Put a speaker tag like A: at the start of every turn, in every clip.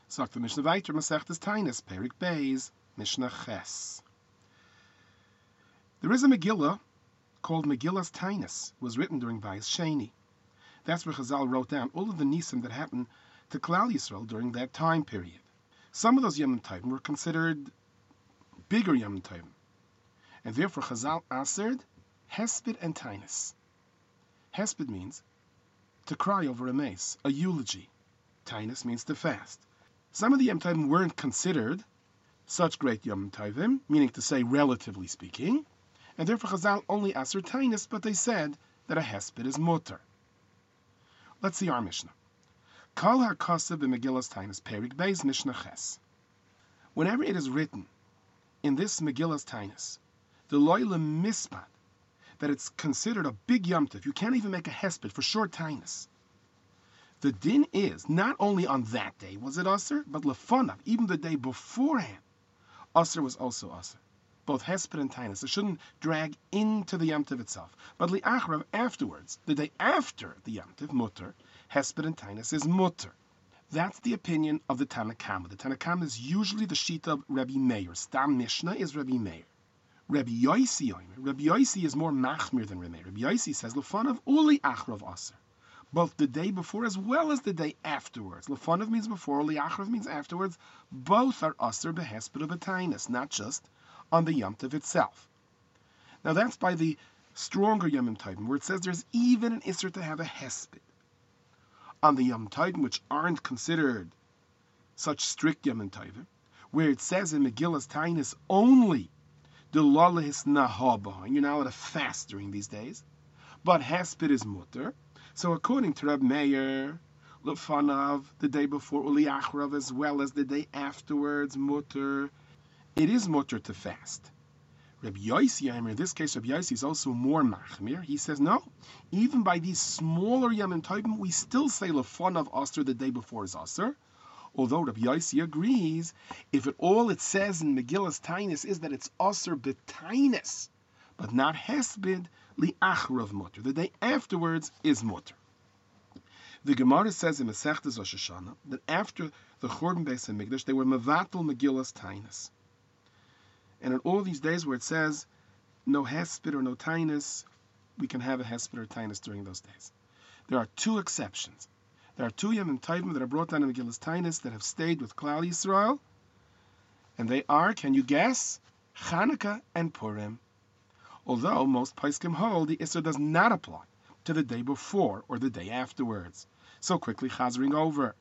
A: Sagt the Mishnah weiter, Masechtes Taanis, Perik Beis, Mishnah Ches. There is a Megillah called Megillas Taanis. It was written during Bayis Sheni. That's where Chazal wrote down all of the nisim that happened to Klal Yisrael during that time period. Some of those Yom Tovim were considered bigger Yom Tovim, and therefore Chazal answered Hesped and Taanis. Hesped means to cry over a mace, a eulogy. Taanis means to fast. Some of the Yom Tovim weren't considered such great Yom Tovim, meaning to say relatively speaking, and therefore Chazal only answered Taanis, but they said that a Hesped is mutter. Let's see our Mishnah. Kol HaKosav b'Megillas Taanis, Perik Beis, Mishnah Ches. Whenever it is written in this Megillas Taanis, the Loyle Mispat, that it's considered a big Yom Tov, you can't even make a Hesped for short Taanis. The din is, not only on that day was it Aser, but Lefonav, even the day beforehand, Aser was also Aser. Both Hesped and Taanis. It shouldn't drag into the Yom Tov itself. But Li'achrav, afterwards, the day after the Yom Tov, Mutter, Hesped and Taanis is Mutter. That's the opinion of the Tanna Kama. The Tanna Kama is usually the Shita of Rabbi Meir. Stam Mishnah is Rabbi Meir. Rabbi Yosi is more machmir than Rabbi Meir. Rabbi Yosi says, Lefonav uli achrav Aser. Both the day before as well as the day afterwards. Lefonav means before, Li'achrav means afterwards. Both are Aser behesped of Taanis, not just on the Yom Tov itself. Now that's by the stronger Yom Tovim, where it says there's even an Isser to have a Hesped. On the Yom Tovim, which aren't considered such strict Yom Tovim, where it says in Megillas Taanis only the Lalahis Nahabah, you're not allowed to fast during these days, but Hesped is mutter. So according to Reb Meir, Lefanav, the day before Uli Achrav, as well as the day afterwards, mutter. It is mutter to fast. Rabbi Yosi, in this case, Rabbi Yosi is also more machmir. He says, no, even by these smaller Yom Tovim, we still say Lefonav Aser the day before is Aser. Although Rabbi Yosi agrees, if all it says in Megillas Taanis is that it's Aser b'Taanis, but not Hesped li'achrav mutter. The day afterwards is mutter. The Gemara says in Masechtas Rosh Hashanah that after the Churban Beis HaMikdash, they were mevatel Megillas Taanis. And in all these days where it says no Hesped or no Taanis, we can have a Hesped or Taanis during those days. There are two exceptions. There are two Yom Tovim that are brought down in Megillas Taanis that have stayed with Klal Yisrael, and they are, can you guess, Chanukah and Purim. Although most Poskim hold the Isser does not apply to the day before or the day afterwards. So quickly chazering over.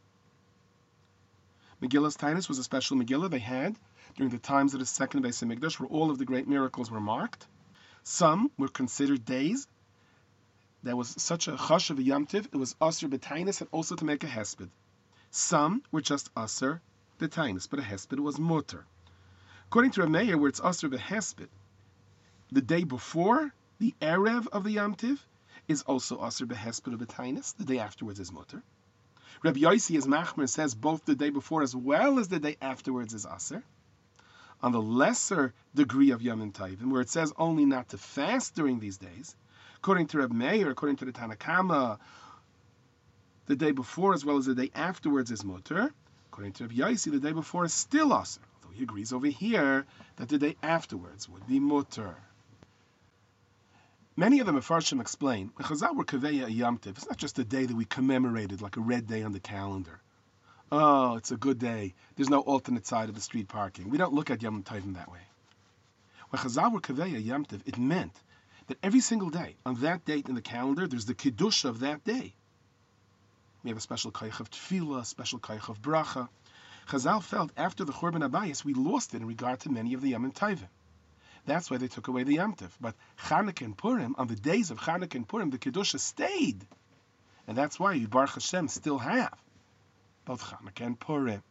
A: Megillas Taanis was a special Megillah they had during the times of the second Beis HaMikdash, where all of the great miracles were marked. Some were considered days. There was such a chash of a Yom Tiv, it was Aser b'Taanis and also to make a Hesped. Some were just Aser b'Taanis, but a Hesped was mutter. According to Rameir, where it's Aser b'Hesped, the day before, the Erev of the Yom Tiv, is also Aser b'Hesped of b'Taanis. The day afterwards is mutter. Rabbi Yosi, as Machmer, says both the day before as well as the day afterwards is Aser. On the lesser degree of Yom Tovim, where it says only not to fast during these days, according to Reb Meir, according to the Tanna Kama, the day before as well as the day afterwards is mutter. According to Reb Yosi, the day before is still Aser, although he agrees over here that the day afterwards would be mutter. Many of the Mefarshim explain, when Chazal were Kaveya Yom Tov, it's not just a day that we commemorated like a red day on the calendar. Oh, it's a good day. There's no alternate side of the street parking. We don't look at Yom Tovim that way. When Chazal were Kaveya Yom Tov, it meant that every single day, on that date in the calendar, there's the Kiddush of that day. We have a special Koich of Tefillah, a special Koich of Bracha. Chazal felt after the Churban Abayis, we lost it in regard to many of the Yom Tovim. That's why they took away the Yom Tov. But Chanukah and Purim, on the days of Chanukah and Purim, the Kiddush stayed. And that's why we, Baruch Hashem, still have both Chanukah and Purim.